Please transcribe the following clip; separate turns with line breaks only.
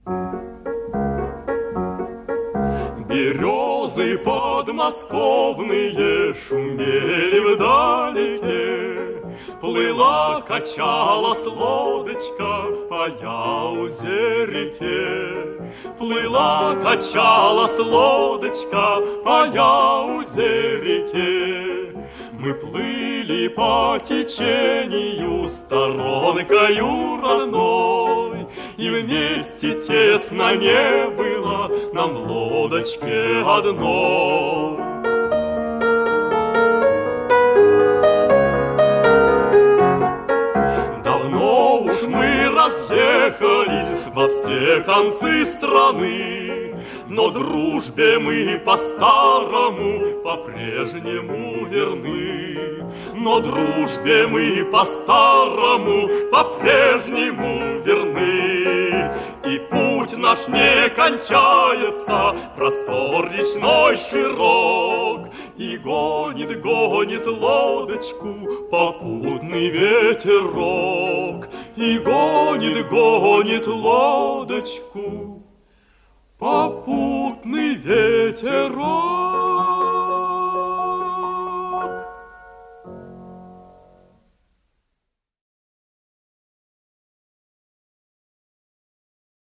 Березы подмосковные шумели вдалеке, плыла, качалась лодочка по Яузе реке. Плыла, качалась лодочка по Яузе реке. Мы плыли по течению сторонкою родной, и вместе тесно не было нам в лодочке одной. Давно уж мы разъехались во все концы страны, но дружбе мы по-старому по-прежнему верны. Но дружбе мы по-старому по-прежнему верны. И путь наш не кончается, простор речной широк, и гонит, гонит лодочку попутный ветерок. И гонит, гонит лодочку попутный ветерок.